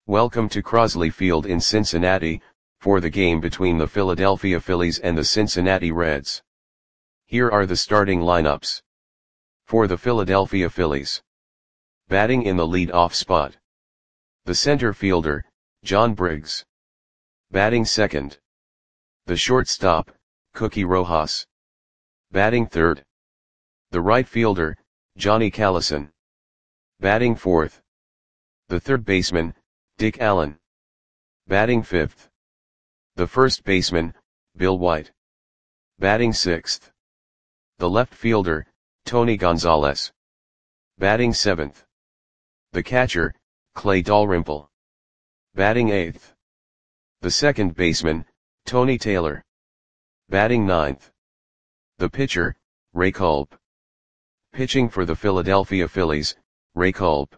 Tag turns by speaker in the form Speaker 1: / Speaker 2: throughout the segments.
Speaker 1: Welcome to Crosley Field in Cincinnati, for the game between the Philadelphia Phillies and the Cincinnati Reds. Here are the starting lineups. For the Philadelphia Phillies. Batting in the lead-off spot. The center fielder, John Briggs. Batting second. The shortstop, Cookie Rojas. Batting third. The right fielder, Johnny Callison. Batting fourth. The third baseman, Dick Allen. Batting fifth. The first baseman, Bill White. Batting sixth. The left fielder, Tony Gonzalez. Batting seventh. The catcher, Clay Dalrymple. Batting eighth. The second baseman, Tony Taylor. Batting ninth. The pitcher, Ray Culp. Pitching for the Philadelphia Phillies, Ray Culp.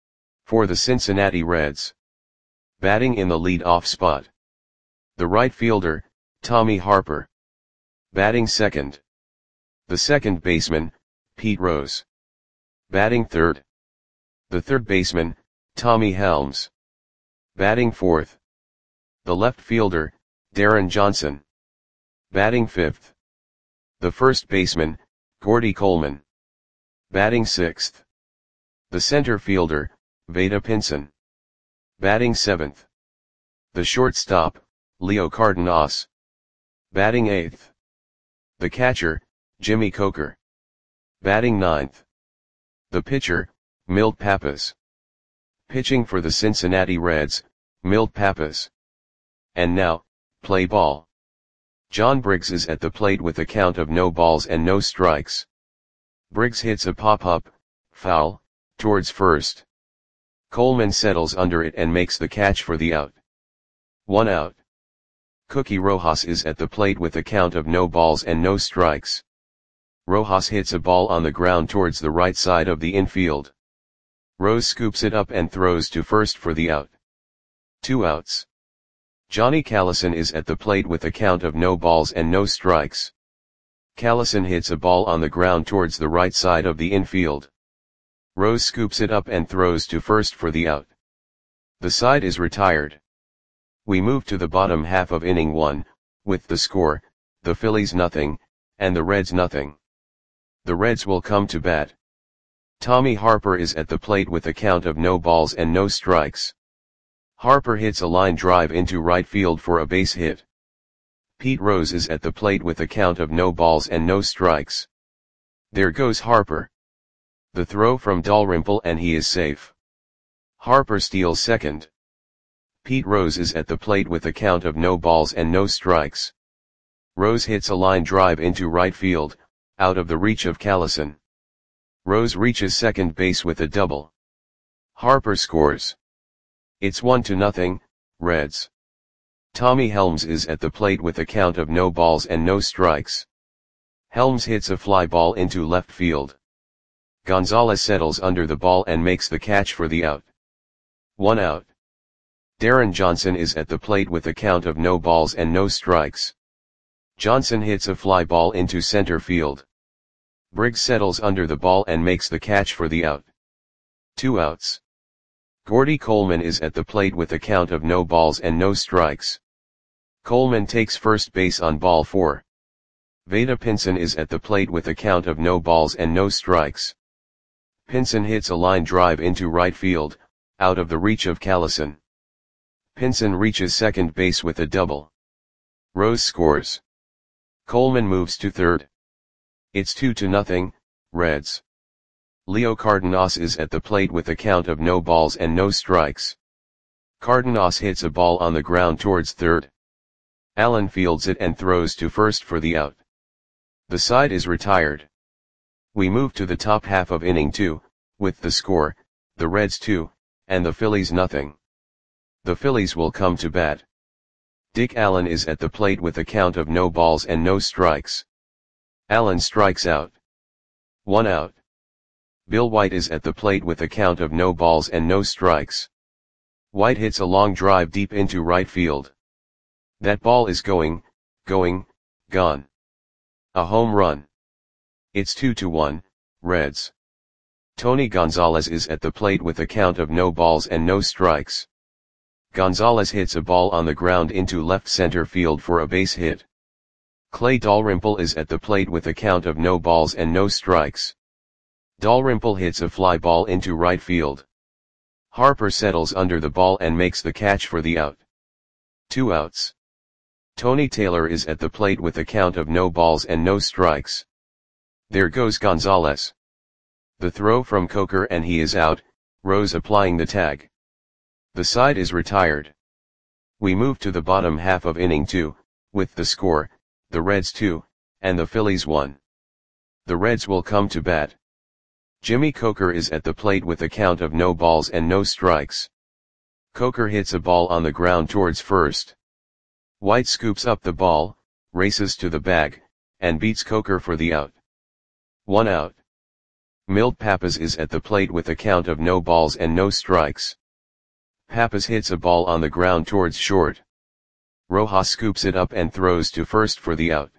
Speaker 1: For the Cincinnati Reds. Batting in the lead-off spot. The right fielder, Tommy Harper. Batting second. The second baseman, Pete Rose. Batting third. The third baseman, Tommy Helms. Batting fourth. The left fielder, Darren Johnson. Batting fifth. The first baseman, Gordy Coleman. Batting sixth. The center fielder, Vada Pinson. Batting seventh. The shortstop, Leo Cardenas. Batting eighth. The catcher, Jimmy Coker. Batting ninth. The pitcher, Milt Pappas. Pitching for the Cincinnati Reds, Milt Pappas. And now, play ball. John Briggs is at the plate with a count of no balls and no strikes. Briggs hits a pop-up, foul, towards first. Coleman settles under it and makes the catch for the out. 1 out. Cookie Rojas is at the plate with a count of no balls and no strikes. Rojas hits a ball on the ground towards the right side of the infield. Rose scoops it up and throws to first for the out. 2 outs. Johnny Callison is at the plate with a count of no balls and no strikes. Callison hits a ball on the ground towards the right side of the infield. Rose scoops it up and throws to first for the out. The side is retired. We move to the bottom half of inning 1, with the score, the Phillies nothing, and the Reds nothing. The Reds will come to bat. Tommy Harper is at the plate with a count of no balls and no strikes. Harper hits a line drive into right field for a base hit. Pete Rose is at the plate with a count of no balls and no strikes. There goes Harper. The throw from Dalrymple and he is safe. Harper steals second. Pete Rose is at the plate with a count of no balls and no strikes. Rose hits a line drive into right field, out of the reach of Callison. Rose reaches second base with a double. Harper scores. It's 1-0, Reds. Tommy Helms is at the plate with a count of no balls and no strikes. Helms hits a fly ball into left field. Gonzalez settles under the ball and makes the catch for the out. 1 out. Darren Johnson is at the plate with a count of no balls and no strikes. Johnson hits a fly ball into center field. Briggs settles under the ball and makes the catch for the out. 2 outs. Gordy Coleman is at the plate with a count of no balls and no strikes. Coleman takes first base on ball 4. Vada Pinson is at the plate with a count of no balls and no strikes. Pinson hits a line drive into right field, out of the reach of Callison. Pinson reaches second base with a double. Rose scores. Coleman moves to third. It's 2-0, Reds. Leo Cardenas is at the plate with a count of no balls and no strikes. Cardenas hits a ball on the ground towards third. Allen fields it and throws to first for the out. The side is retired. We move to the top half of inning 2, with the score, the Reds 2, and the Phillies nothing. The Phillies will come to bat. Dick Allen is at the plate with a count of no balls and no strikes. Allen strikes out. 1 out. Bill White is at the plate with a count of no balls and no strikes. White hits a long drive deep into right field. That ball is gone. A home run. It's 2-1, Reds. Tony Gonzalez is at the plate with a count of no balls and no strikes. Gonzalez hits a ball on the ground into left center field for a base hit. Clay Dalrymple is at the plate with a count of no balls and no strikes. Dalrymple hits a fly ball into right field. Harper settles under the ball and makes the catch for the out. 2 outs. Tony Taylor is at the plate with a count of no balls and no strikes. There goes Gonzalez. The throw from Coker and he is out, Rose applying the tag. The side is retired. We move to the bottom half of inning 2, with the score, the Reds 2, and the Phillies 1. The Reds will come to bat. Jimmy Coker is at the plate with a count of no balls and no strikes. Coker hits a ball on the ground towards first. White scoops up the ball, races to the bag, and beats Coker for the out. 1 out. Milt Pappas is at the plate with a count of no balls and no strikes. Pappas hits a ball on the ground towards short. Rojas scoops it up and throws to first for the out.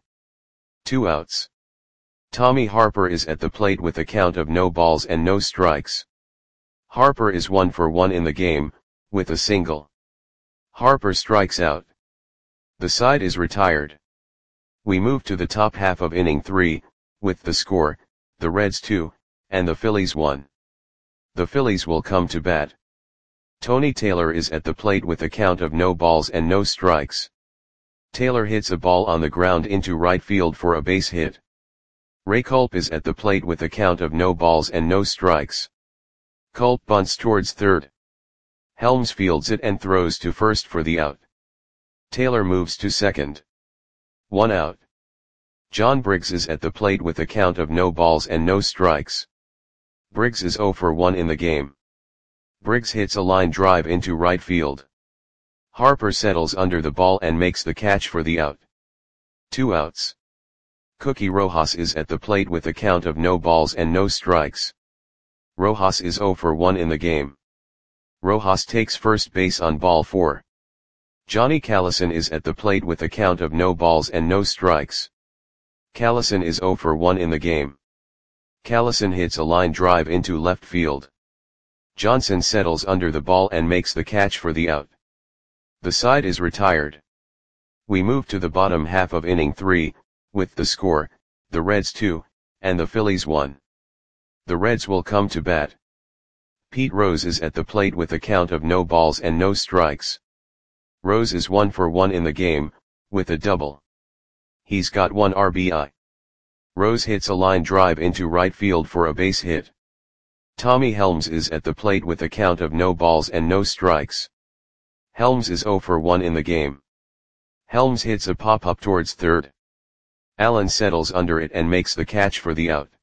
Speaker 1: 2 outs. Tommy Harper is at the plate with a count of no balls and no strikes. Harper is 1 for 1 in the game, with a single. Harper strikes out. The side is retired. We move to the top half of inning 3, with the score, the Reds 2, and the Phillies 1. The Phillies will come to bat. Tony Taylor is at the plate with a count of no balls and no strikes. Taylor hits a ball on the ground into right field for a base hit. Ray Culp is at the plate with a count of no balls and no strikes. Culp bunts towards third. Helms fields it and throws to first for the out. Taylor moves to second. 1 out. John Briggs is at the plate with a count of no balls and no strikes. Briggs is 0 for 1 in the game. Briggs hits a line drive into right field. Harper settles under the ball and makes the catch for the out. 2 outs. Cookie Rojas is at the plate with a count of no balls and no strikes. Rojas is 0 for 1 in the game. Rojas takes first base on ball 4. Johnny Callison is at the plate with a count of no balls and no strikes. Callison is 0 for 1 in the game. Callison hits a line drive into left field. Johnson settles under the ball and makes the catch for the out. The side is retired. We move to the bottom half of inning 3, with the score, the Reds 2, and the Phillies 1. The Reds will come to bat. Pete Rose is at the plate with a count of no balls and no strikes. Rose is 1 for 1 in the game, with a double. He's got 1 RBI. Rose hits a line drive into right field for a base hit. Tommy Helms is at the plate with a count of no balls and no strikes. Helms is 0 for 1 in the game. Helms hits a pop-up towards third. Allen settles under it and makes the catch for the out.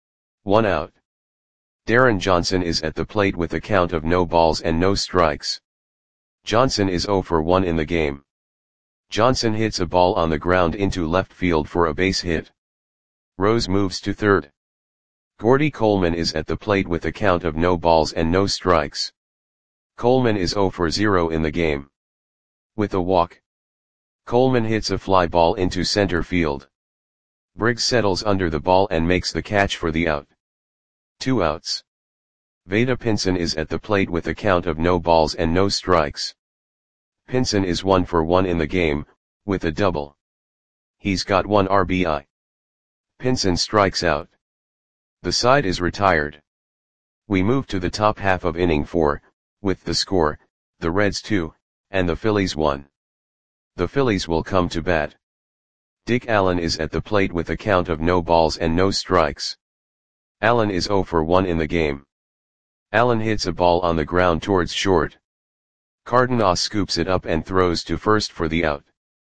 Speaker 1: 1 out. Darren Johnson is at the plate with a count of no balls and no strikes. Johnson is 0 for 1 in the game. Johnson hits a ball on the ground into left field for a base hit. Rose moves to third. Gordy Coleman is at the plate with a count of no balls and no strikes. Coleman is 0 for 0 in the game. With a walk. Coleman hits a fly ball into center field. Briggs settles under the ball and makes the catch for the out. 2 outs. Vada Pinson is at the plate with a count of no balls and no strikes. Pinson is 1 for 1 in the game, with a double. He's got 1 RBI. Pinson strikes out. The side is retired. We move to the top half of inning 4, with the score, the Reds 2, and the Phillies 1. The Phillies will come to bat. Dick Allen is at the plate with a count of no balls and no strikes. Allen is 0 for 1 in the game. Allen hits a ball on the ground towards short. Cardenas scoops it up and throws to first for the out.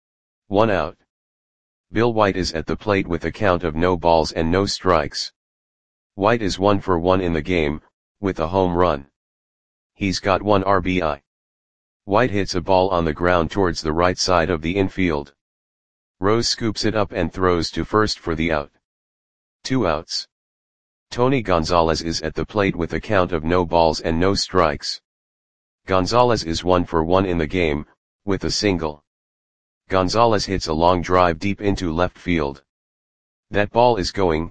Speaker 1: 1 out. Bill White is at the plate with a count of no balls and no strikes. White is 1 for 1 in the game, with a home run. He's got 1 RBI. White hits a ball on the ground towards the right side of the infield. Rose scoops it up and throws to first for the out. 2 outs. Tony Gonzalez is at the plate with a count of no balls and no strikes. Gonzalez is 1 for 1 in the game, with a single. Gonzalez hits a long drive deep into left field. That ball is gone.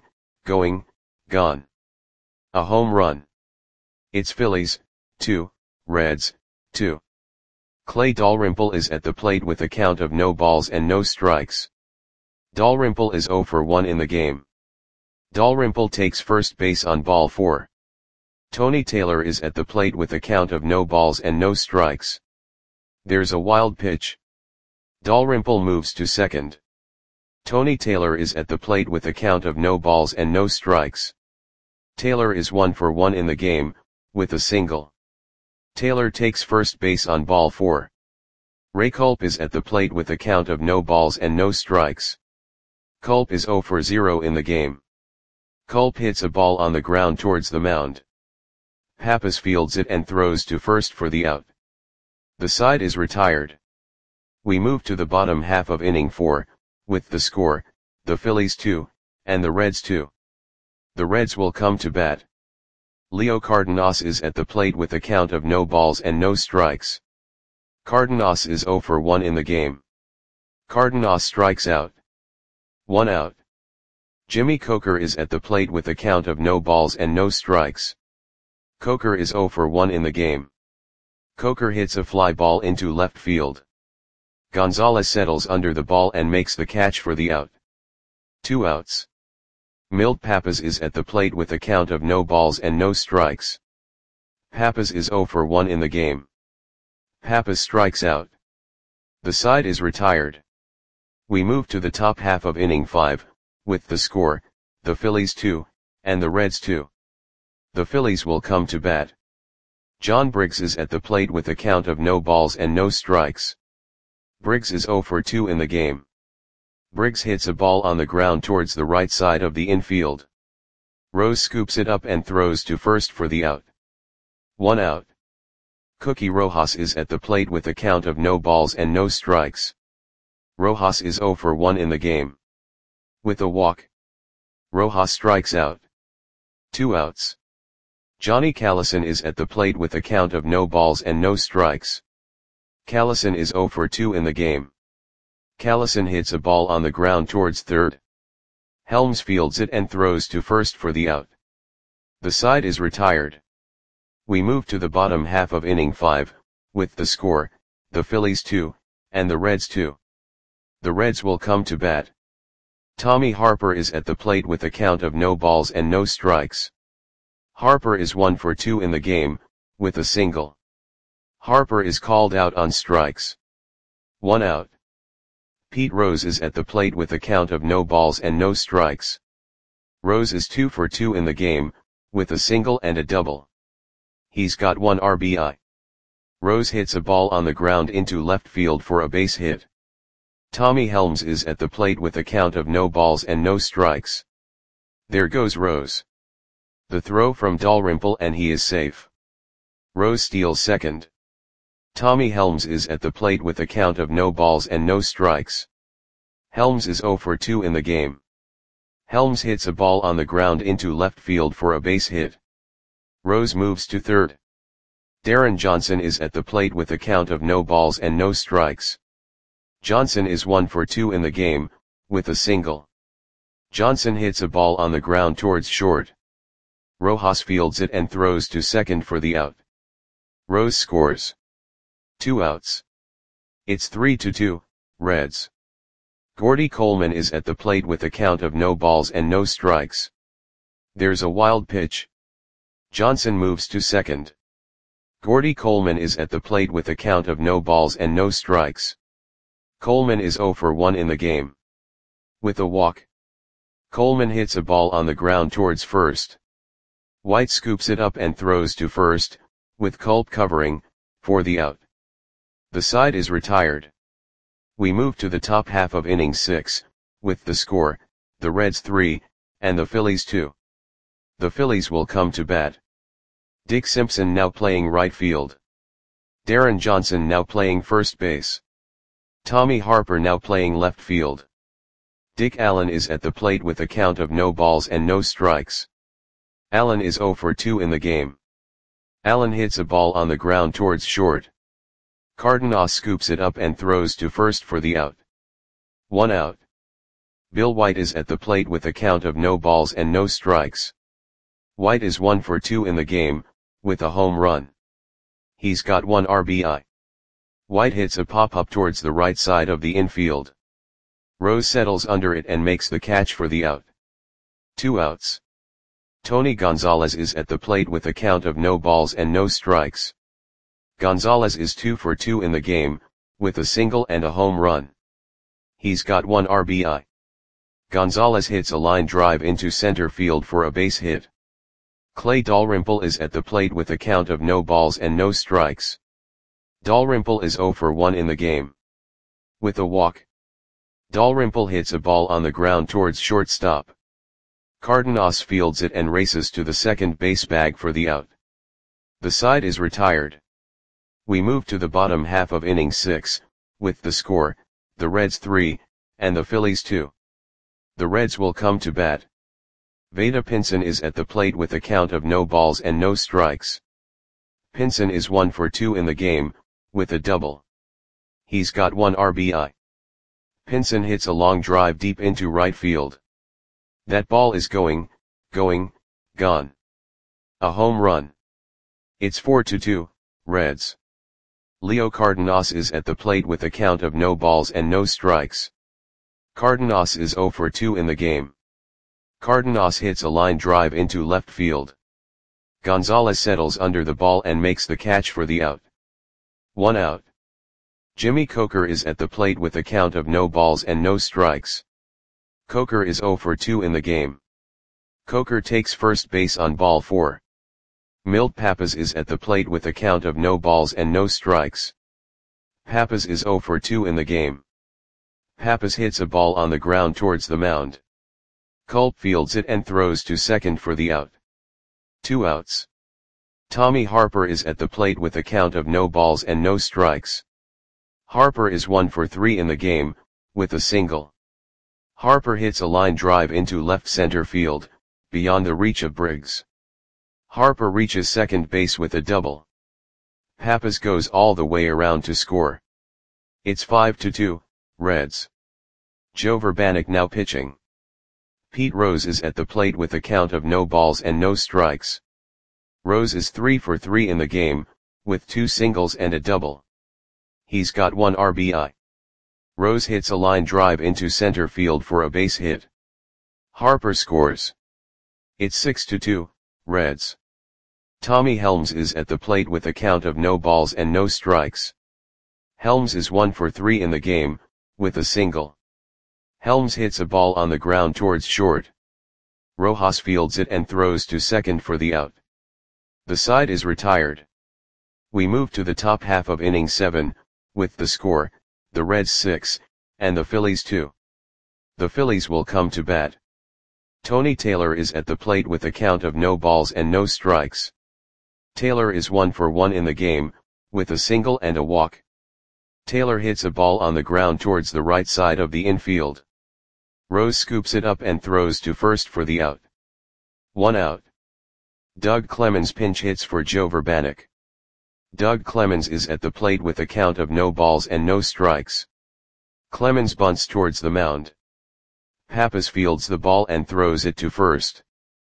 Speaker 1: A home run. It's Phillies, 2, Reds, 2. Clay Dalrymple is at the plate with a count of no balls and no strikes. Dalrymple is 0 for 1 in the game. Dalrymple takes first base on ball 4. Tony Taylor is at the plate with a count of no balls and no strikes. There's a wild pitch. Dalrymple moves to second. Tony Taylor is at the plate with a count of no balls and no strikes. Taylor is 1 for 1 in the game, with a single. Taylor takes first base on ball 4. Ray Culp is at the plate with a count of no balls and no strikes. Culp is 0 for 0 in the game. Culp hits a ball on the ground towards the mound. Pappas fields it and throws to first for the out. The side is retired. We move to the bottom half of inning 4, with the score, the Phillies 2, and the Reds 2. The Reds will come to bat. Leo Cardenas is at the plate with a count of no balls and no strikes. Cardenas is 0 for 1 in the game. Cardenas strikes out. 1 out. Jimmy Coker is at the plate with a count of no balls and no strikes. Coker is 0 for 1 in the game. Coker hits a fly ball into left field. Gonzalez settles under the ball and makes the catch for the out. 2 outs. Milt Pappas is at the plate with a count of no balls and no strikes. Pappas is 0 for 1 in the game. Pappas strikes out. The side is retired. We move to the top half of inning 5, with the score, the Phillies 2, and the Reds 2. The Phillies will come to bat. John Briggs is at the plate with a count of no balls and no strikes. Briggs is 0 for 2 in the game. Briggs hits a ball on the ground towards the right side of the infield. Rose scoops it up and throws to first for the out. 1 out. Cookie Rojas is at the plate with a count of no balls and no strikes. Rojas is 0 for 1 in the game. With a walk, Rojas strikes out. 2 outs. Johnny Callison is at the plate with a count of no balls and no strikes. Callison is 0 for 2 in the game. Callison hits a ball on the ground towards third. Helms fields it and throws to first for the out. The side is retired. We move to the bottom half of inning 5, with the score, the Phillies 2, and the Reds 2. The Reds will come to bat. Tommy Harper is at the plate with a count of no balls and no strikes. Harper is 1 for 2 in the game, with a single. Harper is called out on strikes. 1 out. Pete Rose is at the plate with a count of no balls and no strikes. Rose is 2 for 2 in the game, with a single and a double. He's got 1 RBI. Rose hits a ball on the ground into left field for a base hit. Tommy Helms is at the plate with a count of no balls and no strikes. There goes Rose. The throw from Dalrymple and he is safe. Rose steals second. Tommy Helms is at the plate with a count of no balls and no strikes. Helms is 0 for 2 in the game. Helms hits a ball on the ground into left field for a base hit. Rose moves to third. Darren Johnson is at the plate with a count of no balls and no strikes. Johnson is 1 for 2 in the game, with a single. Johnson hits a ball on the ground towards short. Rojas fields it and throws to second for the out. Rose scores. 2 outs. It's 3-2, Reds. Gordy Coleman is at the plate with a count of no balls and no strikes. There's a wild pitch. Johnson moves to second. Gordy Coleman is at the plate with a count of no balls and no strikes. Coleman is 0 for 1 in the game. With a walk, Coleman hits a ball on the ground towards first. White scoops it up and throws to first, with Culp covering, for the out. The side is retired. We move to the top half of inning 6, with the score, the Reds 3, and the Phillies 2. The Phillies will come to bat. Dick Simpson now playing right field. Darren Johnson now playing first base. Tommy Harper now playing left field. Dick Allen is at the plate with a count of no balls and no strikes. Allen is 0 for 2 in the game. Allen hits a ball on the ground towards short. Cardenas scoops it up and throws to first for the out. 1 out. Bill White is at the plate with a count of no balls and no strikes. White is 1 for 2 in the game, with a home run. He's got 1 RBI. White hits a pop-up towards the right side of the infield. Rose settles under it and makes the catch for the out. 2 outs. Tony Gonzalez is at the plate with a count of no balls and no strikes. Gonzalez is 2 for 2 in the game, with a single and a home run. He's got 1 RBI. Gonzalez hits a line drive into center field for a base hit. Clay Dalrymple is at the plate with a count of no balls and no strikes. Dalrymple is 0 for 1 in the game. With a walk. Dalrymple hits a ball on the ground towards shortstop. Cardenas fields it and races to the second base bag for the out. The side is retired. We move to the bottom half of inning 6, with the score, the Reds 3, and the Phillies 2. The Reds will come to bat. Vada Pinson is at the plate with a count of no balls and no strikes. Pinson is 1 for 2 in the game, with a double. He's got 1 RBI. Pinson hits a long drive deep into right field. That ball is gone. A home run. It's 4-2, Reds. Leo Cardenas is at the plate with a count of no balls and no strikes. Cardenas is 0 for 2 in the game. Cardenas hits a line drive into left field. Gonzalez settles under the ball and makes the catch for the out. 1 out. Jimmy Coker is at the plate with a count of no balls and no strikes. Coker is 0 for 2 in the game. Coker takes first base on ball 4. Milt Pappas is at the plate with a count of no balls and no strikes. Pappas is 0 for 2 in the game. Pappas hits a ball on the ground towards the mound. Culp fields it and throws to second for the out. 2 outs. Tommy Harper is at the plate with a count of no balls and no strikes. Harper is 1 for 3 in the game, with a single. Harper hits a line drive into left center field, beyond the reach of Briggs. Harper reaches second base with a double. Pappas goes all the way around to score. It's 5-2, Reds. Joe Vrbanek now pitching. Pete Rose is at the plate with a count of no balls and no strikes. Rose is 3 for 3 in the game, with 2 singles and a double. He's got 1 RBI. Rose hits a line drive into center field for a base hit. Harper scores. It's 6-2, Reds. Tommy Helms is at the plate with a count of no balls and no strikes. Helms is 1 for 3 in the game, with a single. Helms hits a ball on the ground towards short. Rojas fields it and throws to second for the out. The side is retired. We move to the top half of inning 7, with the score, the Reds 6, and the Phillies 2. The Phillies will come to bat. Tony Taylor is at the plate with a count of no balls and no strikes. Taylor is 1 for 1 in the game, with a single and a walk. Taylor hits a ball on the ground towards the right side of the infield. Rose scoops it up and throws to first for the out. 1 out. Doug Clemens pinch hits for Joe Vrbanek. Doug Clemens is at the plate with a count of no balls and no strikes. Clemens bunts towards the mound. Pappas fields the ball and throws it to first.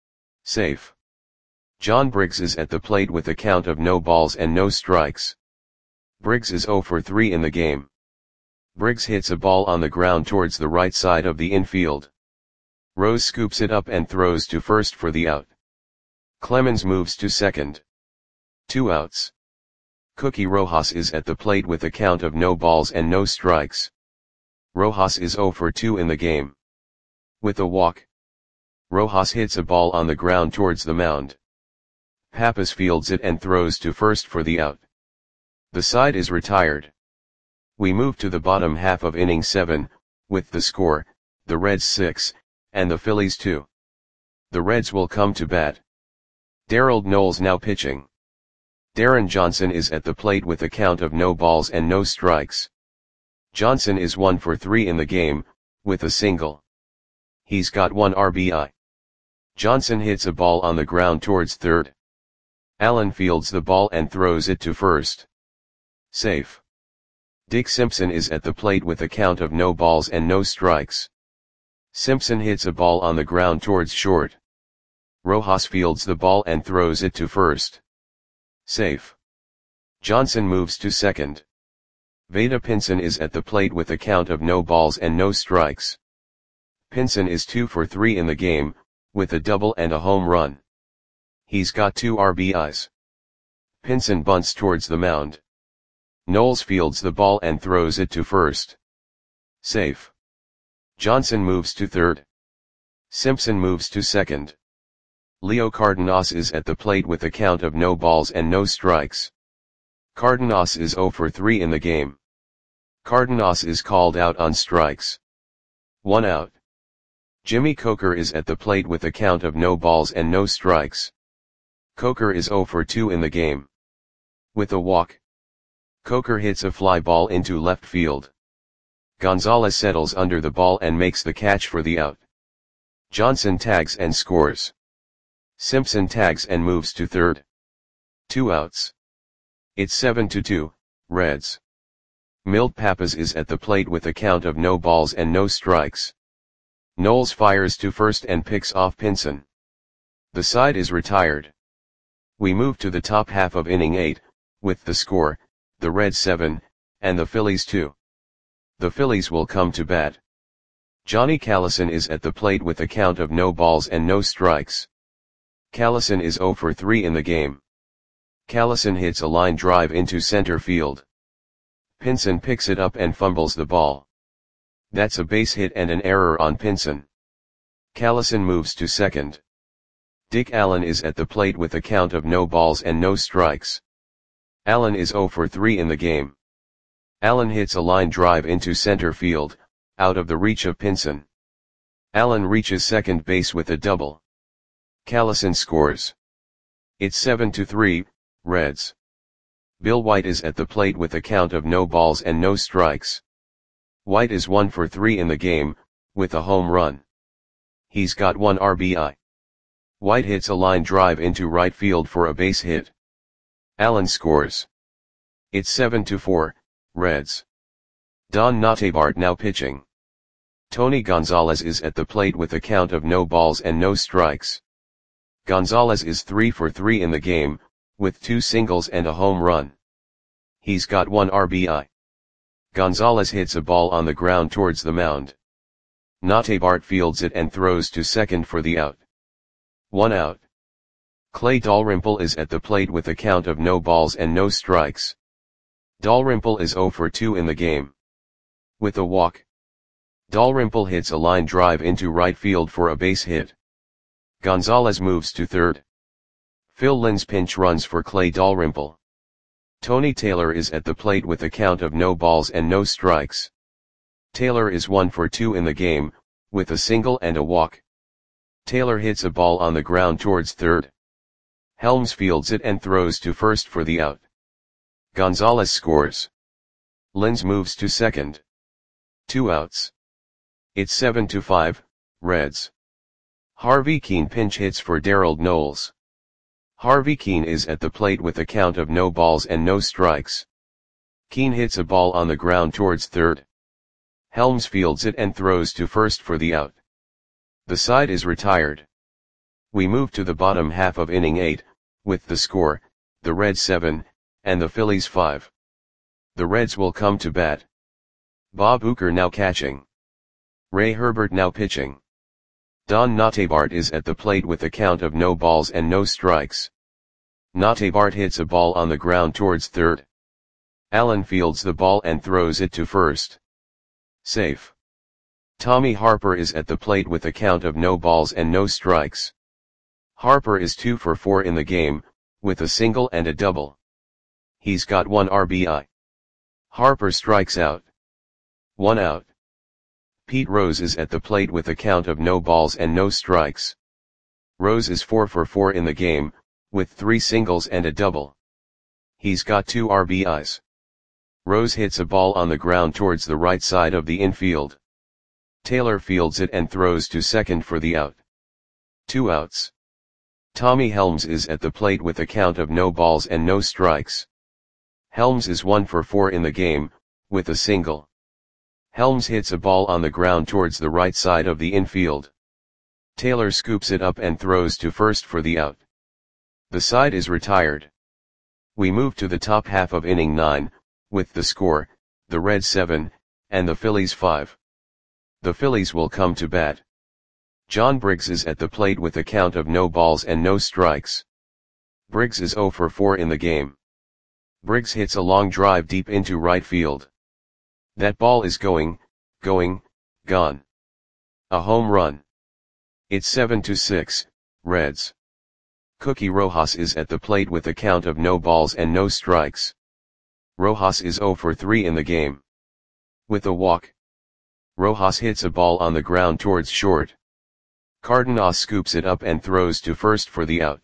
Speaker 1: Safe. John Briggs is at the plate with a count of no balls and no strikes. Briggs is 0 for 3 in the game. Briggs hits a ball on the ground towards the right side of the infield. Rose scoops it up and throws to first for the out. Clemens moves to second. 2 outs. Cookie Rojas is at the plate with a count of no balls and no strikes. Rojas is 0 for 2 in the game. With a walk. Rojas hits a ball on the ground towards the mound. Pappas fields it and throws to first for the out. The side is retired. We move to the bottom half of inning 7, with the score, the Reds 6, and the Phillies 2. The Reds will come to bat. Darrell Knowles now pitching. Darren Johnson is at the plate with a count of no balls and no strikes. Johnson is 1 for 3 in the game, with a single. He's got 1 RBI. Johnson hits a ball on the ground towards third. Allen fields the ball and throws it to first. Safe. Dick Simpson is at the plate with a count of no balls and no strikes. Simpson hits a ball on the ground towards short. Rojas fields the ball and throws it to first. Safe. Johnson moves to second. Veda Pinson is at the plate with a count of no balls and no strikes. Pinson is 2 for 3 in the game, with a double and a home run. He's got 2 RBIs. Pinson bunts towards the mound. Knowles fields the ball and throws it to first. Safe. Johnson moves to third. Simpson moves to second. Leo Cardenas is at the plate with a count of no balls and no strikes. Cardenas is 0 for 3 in the game. Cardenas is called out on strikes. 1 out. Jimmy Coker is at the plate with a count of no balls and no strikes. Coker is 0 for 2 in the game. With a walk. Coker hits a fly ball into left field. Gonzalez settles under the ball and makes the catch for the out. Johnson tags and scores. Simpson tags and moves to third. 2 outs. It's 7-2, Reds. Milt Pappas is at the plate with a count of no balls and no strikes. Knowles fires to first and picks off Pinson. The side is retired. We move to the top half of inning 8, with the score, the Reds 7, and the Phillies 2. The Phillies will come to bat. Johnny Callison is at the plate with a count of no balls and no strikes. Callison is 0 for 3 in the game. Callison hits a line drive into center field. Pinson picks it up and fumbles the ball. That's a base hit and an error on Pinson. Callison moves to second. Dick Allen is at the plate with a count of no balls and no strikes. Allen is 0 for 3 in the game. Allen hits a line drive into center field, out of the reach of Pinson. Allen reaches second base with a double. Callison scores. It's 7-3, Reds. Bill White is at the plate with a count of no balls and no strikes. White is 1 for 3 in the game, with a home run. He's got 1 RBI. White hits a line drive into right field for a base hit. Allen scores. It's 7-4, Reds. Don Notabart now pitching. Tony Gonzalez is at the plate with a count of no balls and no strikes. Gonzalez is 3 for 3 in the game, with 2 singles and a home run. He's got 1 RBI. Gonzalez hits a ball on the ground towards the mound. Notabart fields it and throws to second for the out. 1 out. Clay Dalrymple is at the plate with a count of no balls and no strikes. Dalrymple is 0 for 2 in the game. With a walk. Dalrymple hits a line drive into right field for a base hit. Gonzalez moves to third. Phil Linz pinch runs for Clay Dalrymple. Tony Taylor is at the plate with a count of no balls and no strikes. Taylor is 1 for 2 in the game, with a single and a walk. Taylor hits a ball on the ground towards third. Helms fields it and throws to first for the out. Gonzalez scores. Linz moves to second. 2 outs. It's 7-5, Reds. Harvey Keene pinch hits for Darrell Knowles. Harvey Keene is at the plate with a count of no balls and no strikes. Keene hits a ball on the ground towards third. Helms fields it and throws to first for the out. The side is retired. We move to the bottom half of inning 8, with the score, the Reds 7, and the Phillies 5. The Reds will come to bat. Bob Uecker now catching. Ray Herbert now pitching. Don Notabart is at the plate with a count of no balls and no strikes. Notabart hits a ball on the ground towards third. Allen fields the ball and throws it to first. Safe. Tommy Harper is at the plate with a count of no balls and no strikes. Harper is 2 for 4 in the game, with a single and a double. He's got 1 RBI. Harper strikes out. 1 out. Pete Rose is at the plate with a count of no balls and no strikes. Rose is 4 for 4 in the game, with 3 singles and a double. He's got 2 RBIs. Rose hits a ball on the ground towards the right side of the infield. Taylor fields it and throws to second for the out. 2 outs. Tommy Helms is at the plate with a count of no balls and no strikes. Helms is 1 for 4 in the game, with a single. Helms hits a ball on the ground towards the right side of the infield. Taylor scoops it up and throws to first for the out. The side is retired. We move to the top half of inning 9, with the score, the Reds 7, and the Phillies 5. The Phillies will come to bat. John Briggs is at the plate with a count of no balls and no strikes. Briggs is 0 for 4 in the game. Briggs hits a long drive deep into right field. That ball is going, gone. A home run. It's 7-6, Reds. Cookie Rojas is at the plate with a count of no balls and no strikes. Rojas is 0 for 3 in the game. With a walk. Rojas hits a ball on the ground towards short. Cardenas scoops it up and throws to first for the out.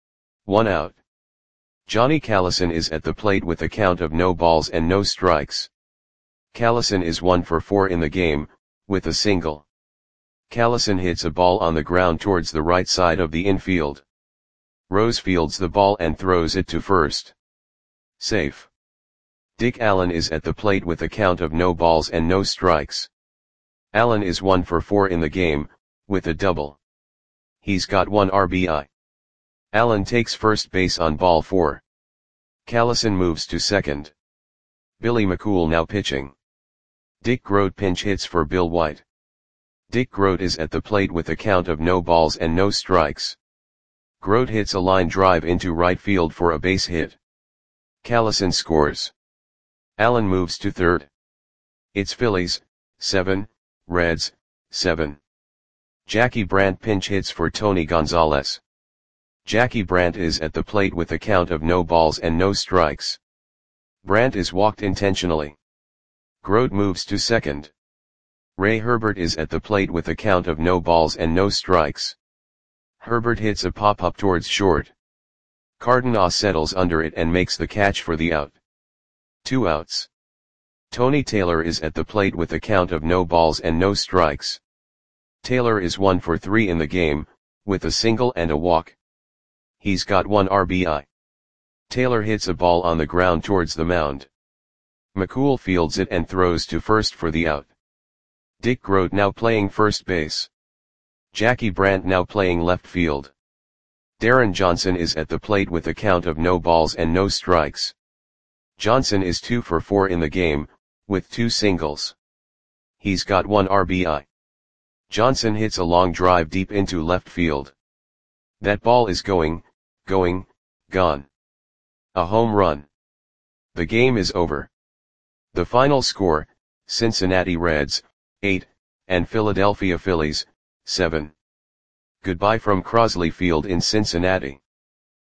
Speaker 1: 1 out. Johnny Callison is at the plate with a count of no balls and no strikes. Callison is 1 for 4 in the game, with a single. Callison hits a ball on the ground towards the right side of the infield. Rose fields the ball and throws it to first. Safe. Dick Allen is at the plate with a count of no balls and no strikes. Allen is 1 for 4 in the game, with a double. He's got 1 RBI. Allen takes first base on ball 4. Callison moves to second. Billy McCool now pitching. Dick Groat pinch hits for Bill White. Dick Groat is at the plate with a count of no balls and no strikes. Groat hits a line drive into right field for a base hit. Callison scores. Allen moves to third. It's Phillies, 7, Reds, 7. Jackie Brandt pinch hits for Tony Gonzalez. Jackie Brandt is at the plate with a count of no balls and no strikes. Brandt is walked intentionally. Groat moves to second. Ray Herbert is at the plate with a count of no balls and no strikes. Herbert hits a pop-up towards short. Cardenas settles under it and makes the catch for the out. 2 outs. Tony Taylor is at the plate with a count of no balls and no strikes. Taylor is 1 for 3 in the game, with a single and a walk. He's got 1 RBI. Taylor hits a ball on the ground towards the mound. McCool fields it and throws to first for the out. Dick Groat now playing first base. Jackie Brandt now playing left field. Darren Johnson is at the plate with a count of no balls and no strikes. Johnson is 2 for 4 in the game, with 2 singles. He's got 1 RBI. Johnson hits a long drive deep into left field. That ball is going, gone. A home run. The game is over. The final score, Cincinnati Reds, 8, and Philadelphia Phillies, 7. Goodbye from Crosley Field in Cincinnati.